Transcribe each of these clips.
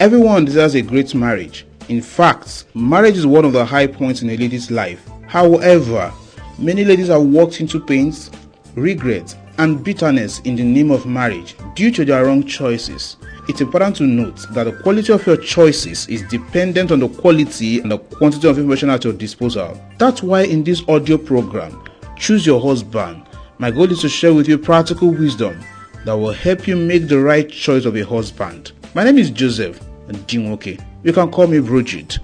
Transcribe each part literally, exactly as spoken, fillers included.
Everyone deserves a great marriage. In fact, marriage is one of the high points in a lady's life. However, many ladies have walked into pains, regret, and bitterness in the name of marriage due to their wrong choices. It's important to note that the quality of your choices is dependent on the quality and the quantity of information at your disposal. That's why in this audio program, Choose Your Husband, my goal is to share with you practical wisdom that will help you make the right choice of a husband. My name is Joseph Dimoke. You can call me Bridget.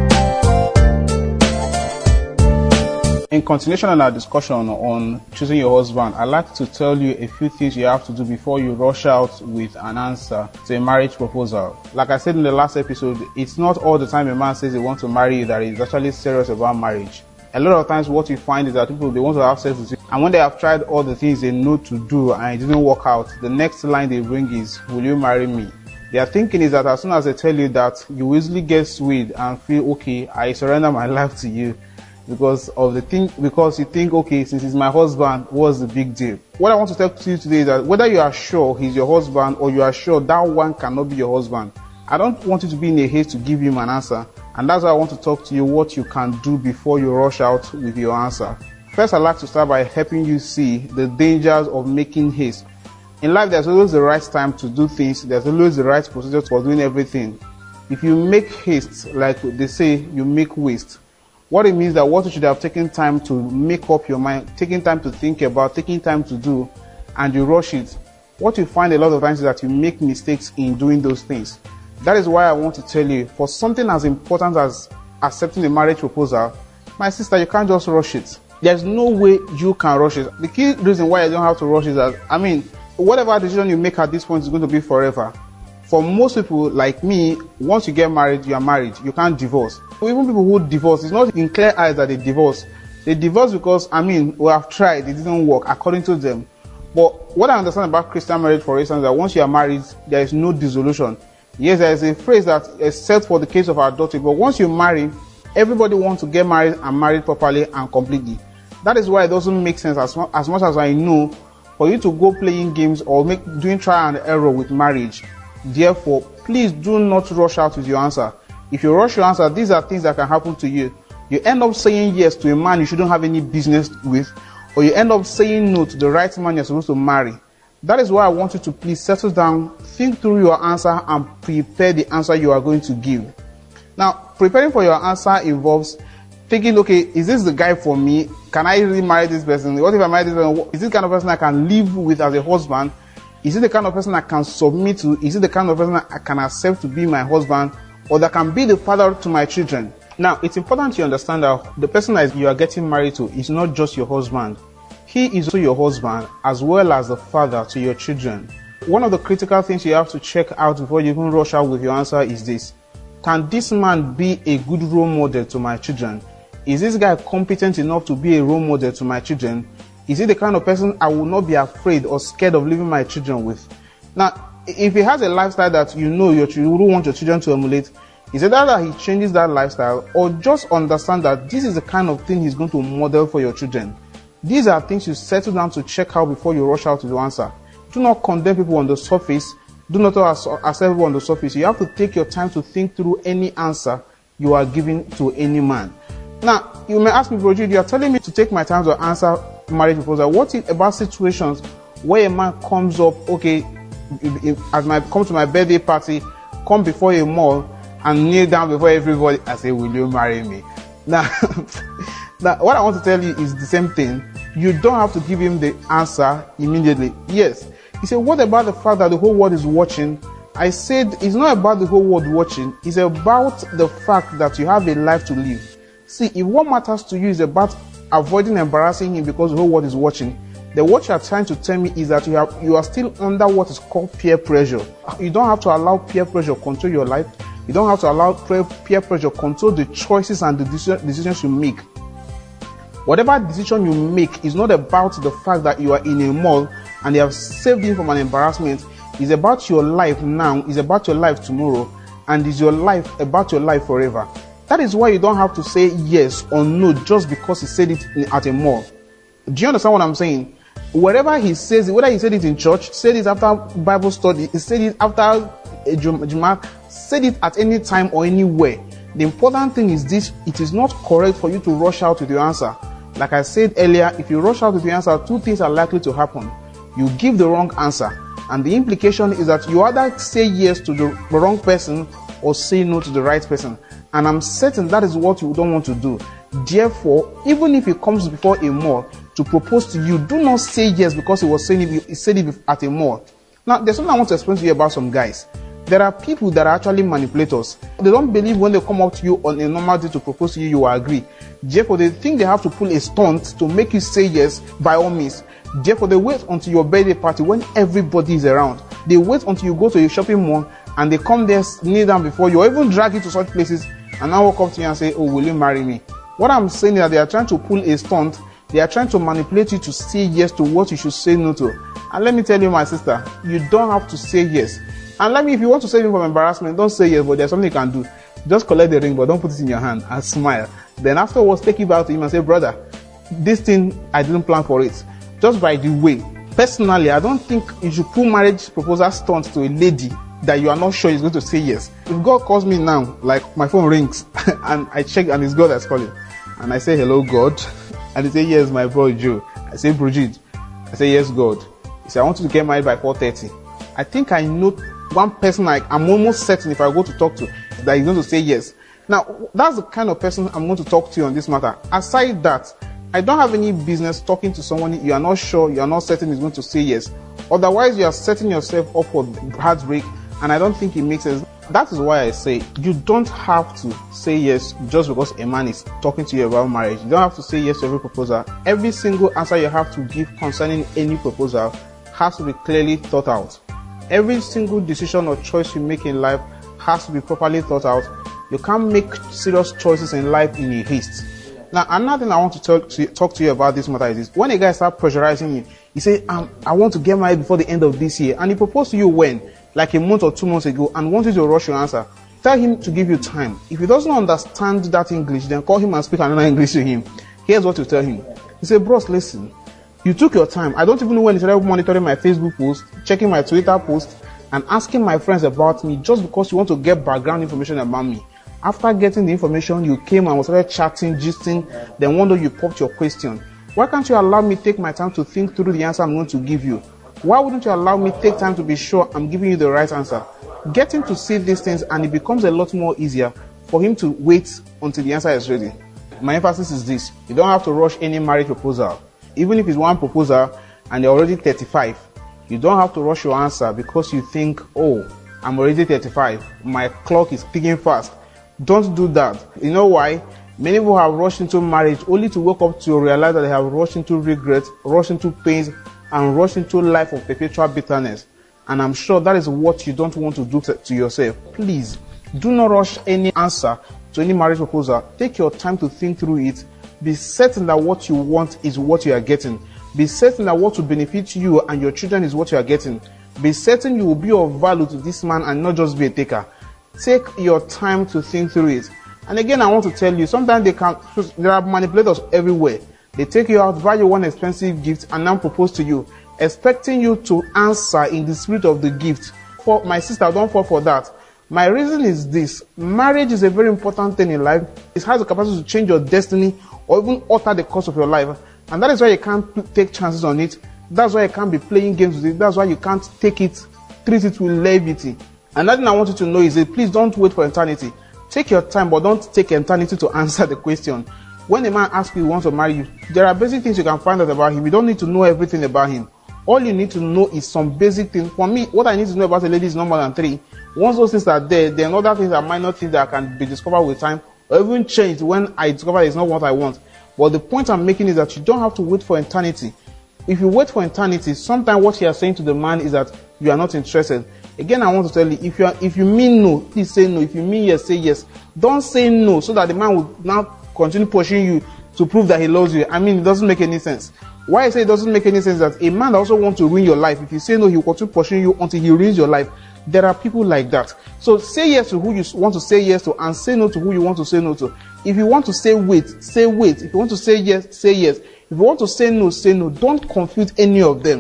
In continuation on our discussion on choosing your husband, I'd like to tell you a few things you have to do before you rush out with an answer to a marriage proposal. Like I said in the last episode, it's not all the time a man says he wants to marry you that he's actually serious about marriage. A lot of times what you find is that people, they want to have sex with you, and when they have tried all the things they know to do and it didn't work out, the next line they bring is, will you marry me? Their thinking is that as soon as they tell you that, you easily get swayed and feel, okay, I surrender my life to you. Because of the thing, because you think, okay, since he's my husband, what's the big deal? What I want to tell you today is that whether you are sure he's your husband or you are sure that one cannot be your husband, I don't want you to be in a haste to give him an answer. And that's why I want to talk to you what you can do before you rush out with your answer. First, I'd like to start by helping you see the dangers of making haste. In life, there's always the right time to do things. There's always the right procedure for doing everything. If you make haste, like they say, you make waste. What it means that what you should have taken time to make up your mind, taking time to think about, taking time to do, and you rush it. What you find a lot of times is that you make mistakes in doing those things. That is why I want to tell you, for something as important as accepting a marriage proposal, my sister, you can't just rush it. There's no way you can rush it. The key reason why you don't have to rush is that, I mean, whatever decision you make at this point is going to be forever. For most people like me, once you get married, you are married. You can't divorce. Even people who divorce, it's not in clear eyes that they divorce. They divorce because, I mean, we have tried, it didn't work, according to them. But what I understand about Christian marriage, for instance, that once you are married, there is no dissolution. Yes, there is a phrase that is set for the case of adultery, but once you marry, everybody wants to get married and married properly and completely. That is why it doesn't make sense, as, as much as I know, for you to go playing games or make doing trial and error with marriage. Therefore, please do not rush out with your answer. If you rush your answer, these are things that can happen to you. You end up saying yes to a man you shouldn't have any business with, or you end up saying no to the right man you're supposed to marry. That is why I want you to please settle down, think through your answer, and prepare the answer you are going to give. Now, preparing for your answer involves thinking, okay, is this the guy for me? Can I really marry this person? What if I marry this person? Is this the kind of person I can live with as a husband? Is it the kind of person I can submit to? Is it the kind of person I can accept to be my husband, or that can be the father to my children? Now, it's important to understand that the person that you are getting married to is not just your husband. He is also your husband, as well as the father to your children. One of the critical things you have to check out before you even rush out with your answer is this. Can this man be a good role model to my children? Is this guy competent enough to be a role model to my children? Is he the kind of person I will not be afraid or scared of leaving my children with? Now, if he has a lifestyle that you know your children, you don't want your children to emulate, is it either he changes that lifestyle, or just understand that this is the kind of thing he's going to model for your children? These are things you settle down to check out before you rush out with your answer. Do not condemn people on the surface. Do not accept people on the surface. You have to take your time to think through any answer you are giving to any man. Now, you may ask me, Bro, you are telling me to take my time to answer marriage proposal. What is about situations where a man comes up, okay, if, if, as my come to my birthday party, come before a mall and kneel down before everybody and say, will you marry me? Now, now, what I want to tell you is the same thing. You don't have to give him the answer immediately. Yes. He said, what about the fact that the whole world is watching? I said, it's not about the whole world watching. It's about the fact that you have a life to live. See, if what matters to you is about avoiding embarrassing him because the whole world is watching, then what you are trying to tell me is that you have you are still under what is called peer pressure. You don't have to allow peer pressure control your life. You don't have to allow peer pressure control the choices and the decisions you make. Whatever decision you make is not about the fact that you are in a mall and they have saved you from an embarrassment. It's about your life now. It's about your life tomorrow. And it's your life about your life forever. That is why you don't have to say yes or no just because he said it at a mall. Do you understand what I'm saying? Wherever he says it, whether he said it in church, said it after Bible study, he said it after Ejima said it at any time or anywhere. The important thing is this: it is not correct for you to rush out with your answer. Like I said earlier, if you rush out with your answer, two things are likely to happen. You give the wrong answer, and the implication is that you either say yes to the wrong person or say no to the right person. And I'm certain that is what you don't want to do. Therefore, even if he comes before a mall to propose to you, do not say yes because he was saying it, he said it at a mall. Now, there's something I want to explain to you about some guys. There are people that are actually manipulators. They don't believe when they come up to you on a normal day to propose to you, you will agree. Therefore, they think they have to pull a stunt to make you say yes by all means. Therefore, they wait until your birthday party when everybody is around. They wait until you go to a shopping mall and they come there, kneel down before you, or even drag you to such places and now walk up to you and say, oh, will you marry me? What I'm saying is that they are trying to pull a stunt. They are trying to manipulate you to say yes to what you should say no to. And let me tell you, my sister, you don't have to say yes. And let me, if you want to save him from embarrassment, don't say yes, but there's something you can do. Just collect the ring, but don't put it in your hand and smile. Then afterwards, take it back to him and say, brother, this thing, I didn't plan for it. Just by the way, personally, I don't think you should pull marriage proposal stunt to a lady that you are not sure is going to say yes. If God calls me now, like my phone rings, and I check and it's God that's calling, and I say, hello, God, and he say, yes, my boy Joe. I say, Bridget. I say, yes, God. He said, I want you to get married by four thirty. I think I know one person like I'm almost certain if I go to talk to that he's going to say yes. Now, that's the kind of person I'm going to talk to you on this matter. Aside that, I don't have any business talking to someone you are not sure, you are not certain is going to say yes. Otherwise, you are setting yourself up for heartbreak, and I don't think it makes sense. That is why I say you don't have to say yes just because a man is talking to you about marriage. You don't have to say yes to every proposal. Every single answer you have to give concerning any proposal has to be clearly thought out. Every single decision or choice you make in life has to be properly thought out. You can't make serious choices in life in a haste. Now, another thing I want to talk to, talk to you about this matter is this. When a guy starts pressurizing you, he say, um, I want to get married before the end of this year. And he proposed to you when? Like a month or two months ago, and wanted to rush your answer. Tell him to give you time. If he doesn't understand that English, then call him and speak another English to him. Here's what you tell him. He say, bros, listen. You took your time. I don't even know when he started monitoring my Facebook post, checking my Twitter post, and asking my friends about me just because you want to get background information about me. After getting the information, you came and started chatting, gisting, then one day you popped your question. Why can't you allow me take my time to think through the answer I'm going to give you? Why wouldn't you allow me take time to be sure I'm giving you the right answer? Get him to see these things and it becomes a lot more easier for him to wait until the answer is ready. My emphasis is this. You don't have to rush any marriage proposal. Even if it's one proposal and you're already thirty-five, you don't have to rush your answer because you think, oh, I'm already thirty-five. My clock is ticking fast. Don't do that. You know why? Many people have rushed into marriage only to wake up to realize that they have rushed into regret, rushed into pains, and rushed into a life of perpetual bitterness. And I'm sure that is what you don't want to do to yourself. Please, do not rush any answer to any marriage proposal. Take your time to think through it. Be certain that what you want is what you are getting. Be certain that what will benefit you and your children is what you are getting. Be certain you will be of value to this man and not just be a taker. Take your time to think through it. And again, I want to tell you, sometimes they can, there are manipulators everywhere. They take you out, buy you one expensive gift, and now propose to you, expecting you to answer in the spirit of the gift. For my sister, don't fall for that. My reason is this. Marriage is a very important thing in life. It has the capacity to change your destiny or even alter the course of your life. And that is why you can't take chances on it. That's why you can't be playing games with it. That's why you can't take it, treat it with levity. Another thing I want you to know is that please don't wait for eternity. Take your time, but don't take eternity to answer the question. When a man asks you he wants to marry you, there are basic things you can find out about him. You don't need to know everything about him. All you need to know is some basic things. For me, what I need to know about a lady is no more than three. Once those things are there, then other things are minor things that can be discovered with time, or even changed when I discover it's not what I want. But the point I'm making is that you don't have to wait for eternity. If you wait for eternity, sometimes what you are saying to the man is that you are not interested. Again, I want to tell you, if you are, if you mean no, please say no. If you mean yes, say yes. Don't say no so that the man will now continue pushing you to prove that he loves you. I mean, it doesn't make any sense. Why I say it doesn't make any sense that a man also wants to ruin your life. If you say no, he will continue pushing you until he ruins your life. There are people like that. So say yes to who you want to say yes to and say no to who you want to say no to. If you want to say wait, say wait. If you want to say yes, say yes. If you want to say no, say no. Don't confuse any of them.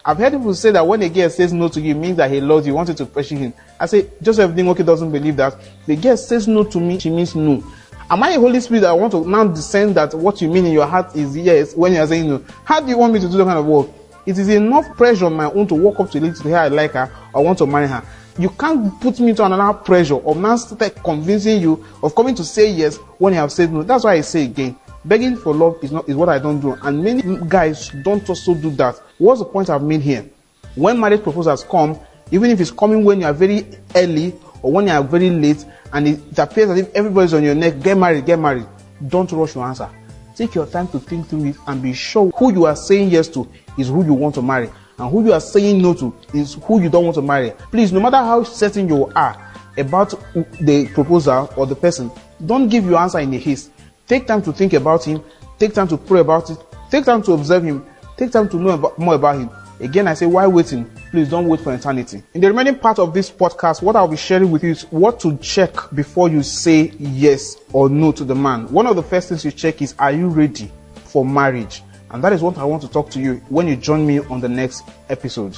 I've heard people say that when a girl says no to you, it means that he loves you, wanted to pressure him. I say, Joseph Dingoke doesn't believe that. The girl says no to me, she means no. Am I a Holy Spirit that I want to now discern that what you mean in your heart is yes when you are saying no? How do you want me to do that kind of work? It is enough pressure on my own to walk up to a lady to say I like her, I want to marry her. You can't put me to another pressure of now start convincing you of coming to say yes when you have said no. That's why I say again, begging for love is not is what I don't do, and many guys don't also do that. What's the point I've made here? When marriage proposals come, even if it's coming when you are very early or when you are very late, and it appears as if everybody's on your neck, get married, get married, don't rush your answer. Take your time to think through it and be sure who you are saying yes to is who you want to marry, and who you are saying no to is who you don't want to marry. Please, no matter how certain you are about the proposal or the person, don't give your answer in a haste. Take time to think about him, take time to pray about it, take time to observe him, take time to know about, more about him. Again, I say, why waiting? Please don't wait for eternity. In the remaining part of this podcast, what I'll be sharing with you is what to check before you say yes or no to the man. One of the first things you check is, are you ready for marriage? And that is what I want to talk to you when you join me on the next episode.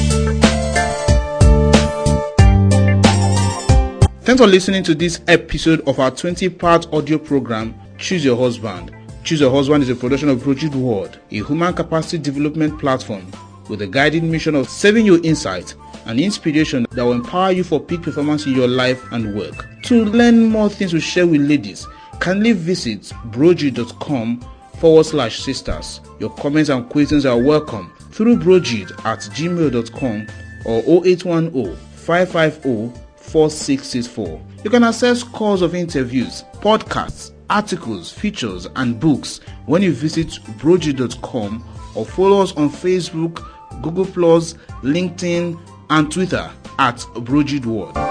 Thanks for listening to this episode of our twenty-part audio program, Choose Your Husband. Choose Your Husband is a production of Brojid World, a human capacity development platform with a guiding mission of serving you insight and inspiration that will empower you for peak performance in your life and work. To learn more things to share with ladies, kindly visit brojid.com forward slash sisters. Your comments and questions are welcome through brojid at gmail dot com or zero eight one zero five five zero four six six four. You can access calls of interviews, podcasts, articles, features, and books when you visit brojid dot com or follow us on Facebook, Google plus, LinkedIn, and Twitter at Brojid World.